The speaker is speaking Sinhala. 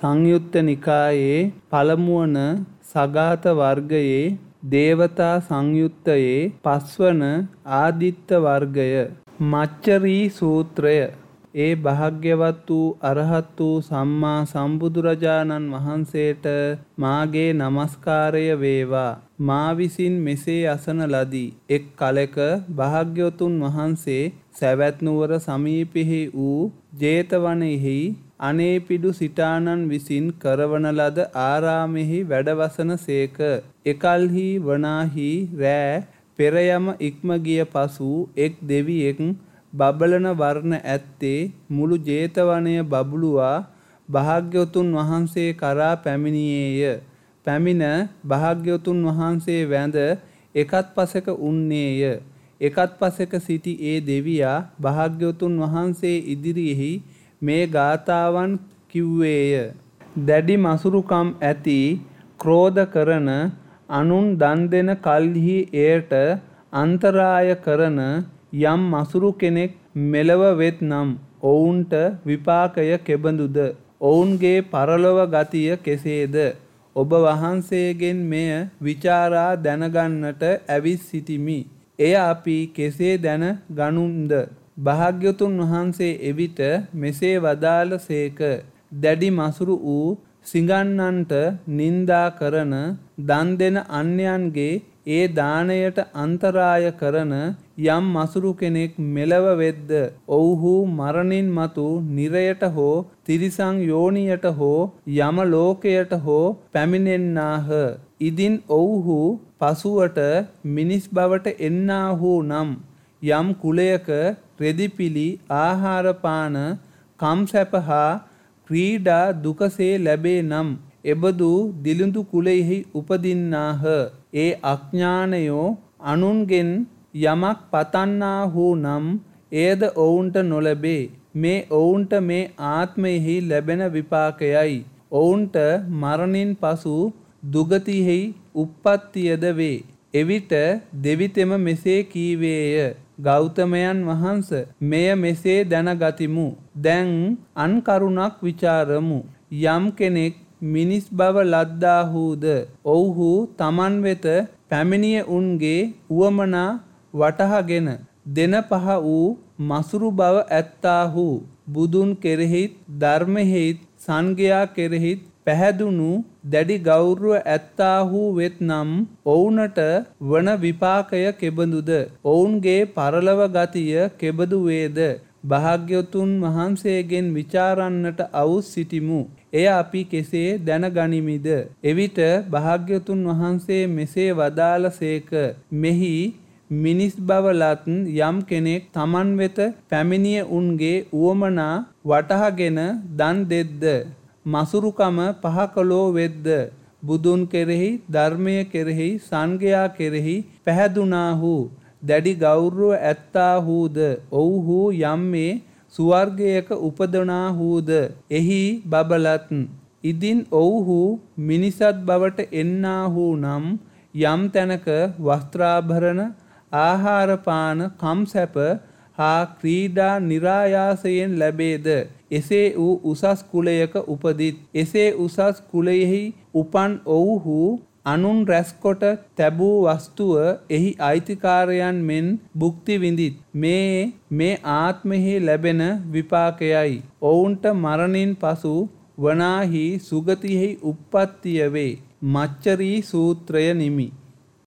සංයුත්ත නිකායේ පළමුවන සගත වර්ගයේ දේවතා සංයුත්තයේ පස්වන ආදිත්ත වර්ගය මච්චරී සූත්‍රය. ඒ භාග්‍යවත් වූ අරහත් වූ සම්මා සම්බුදුරජාණන් වහන්සේට මාගේ නමස්කාරය වේවා. මා විසින් මෙසේ අසන ලදී. එක් කලෙක භාග්‍යවතුන් වහන්සේ සවැත් නුවර සමීපෙහි වූ ජේතවනයෙහි අනේපිඩු සිටානන් විසින් කරවන ලද ආරාමෙහි වැඩවසන සේක. එකල්හි වනාහි රෑ පෙරයම ඉක්ම ගිය පසු එක් දෙවියෙක් බබලන වර්ණ ඇත්තේ මුළු ජේතවනය බබළුවා භාග්‍යවතුන් වහන්සේ කරා පැමිණියේය. පැමිණ භාග්‍යවතුන් වහන්සේ වැඳ එකත් පසෙක උන්නේය. එකත් පසෙක සිටි ඒ දෙවියා භාග්‍යවතුන් වහන්සේ ඉදිරියෙහි මේ ගාථාවන් කිව්වේය. දැඩි මසුරුකම් ඇති ක්‍රෝධ කරන අනුන් දන් දෙන කල්හි එයට අන්තරාය කරන යම් මසුරු කෙනෙක් මෙලව වෙත් නම් ඔවුන්ට විපාකය කෙබඳුද? ඔවුන්ගේ පරලොව ගතිය කෙසේද? ඔබ වහන්සේගෙන් මෙය විචාරා දැනගන්නට ඇවිත් සිටිමි. එය අපි කෙසේ දැන ගනුම්ද? භාග්‍යවතුන් වහන්සේ එවිට මෙසේ වදාළ සේක. දැඩි මසුරු වූ සිඟන්නන්ට නින්දා කරන දන් දෙන අන්‍යයන්ගේ ඒ දානයට අන්තරාය කරන යම් මසුරු කෙනෙක් මෙලව වෙද්ද ඔව්හු මරණින් මතු නිරයට හෝ තිරිසං යෝනියට හෝ යම ලෝකයට හෝ පැමිණෙන්නාහ. ඉදින් ඔව්හු පසුවට මිනිස් බවට එන්නාහු නම් යම් කුලයක රෙදිපිලි ආහාරපාන කම්සැප හා ක්‍රීඩා දුකසේ ලැබේ නම් එබඳු දිලිඳු කුලෙහි උපදින්නාහ. ඒ අඥානයෝ අනුන්ගෙන් යමක් පතන්නාහු නම් එයද ඔවුන්ට නොලැබේ. මේ ඔවුන්ට මේ ආත්මයෙහි ලැබෙන විපාකයයි. ඔවුන්ට මරණින් පසු දුගතියෙහි උප්පත්තියද වේ. එවිට දෙවිතෙම මෙසේ කීවේය. ගෞතමයන් වහන්ස මෙය මෙසේ දැනගතිමු. දැන් අන් කරුණක් විචාරමු. යම් කෙනෙක් මිනිස් බව ලද්දාහුද ඔව්හු තමන් වෙත පැමිණිය උන්ගේ උවමනා වටහාගෙන දෙන පහ වූ මසුරු බව ඇත්තාහු බුදුන් කෙරෙහිත් ධර්මෙහිත් සංඝයා කෙරෙහිත් පැහැදුණු දැඩි ගෞරව ඇත්තාහු වෙත්නම් ඔවුනට වන විපාකය කෙබඳුද? ඔවුන්ගේ පරලව ගතිය කෙබඳු වේද? භාග්‍යවතුන් වහන්සේගෙන් විචාරන්නට අවුස් සිටිමු. එය අපි කෙසේ දැනගනිමිද? එවිට භාග්‍යවතුන් වහන්සේ මෙසේ වදාළ සේක. මෙහි මිනිස් බව ලත් යම් කෙනෙක් තමන් වෙත පැමිණිය උන්ගේ උවමනා වටහාගෙන දන් දෙද්ද මසුරුකම පහ කළෝ වෙද්ද බුදුන් කෙරෙහි ධර්මය කෙරෙහි සංඝයා කෙරෙහි පැහැදුනාහු දැඩි ගෞරව ඇත්තාහුද ඔව්හු යම් මේ සුවර්ගයක උපදනාහුද එහි බබලත් ඉදින් ඔව්හු මිනිසත් බවට එන්නාහු නම් යම් තැනක වස්ත්‍රාභරණ ආහාරපාන කම්සැප හා ක්‍රීඩා નિરાයාසයෙන් ලැබේද? එසේ වූ උසස් කුලයක උපදිත්. එසේ උසස් කුලයෙහි උපන් ඔව්හු අනුන් රැස්කොට තැබූ වස්තුව එහි අයිතිකාරයන් මෙන් භුක්ති විඳිත්. මේ ආත්මෙහි ලැබෙන විපාකයයි. ඔවුන්ට මරණින් පසු වනාහි සුගතියෙහි උප්පත්තිය වේ. මච්චරී සූත්‍රය නිමි.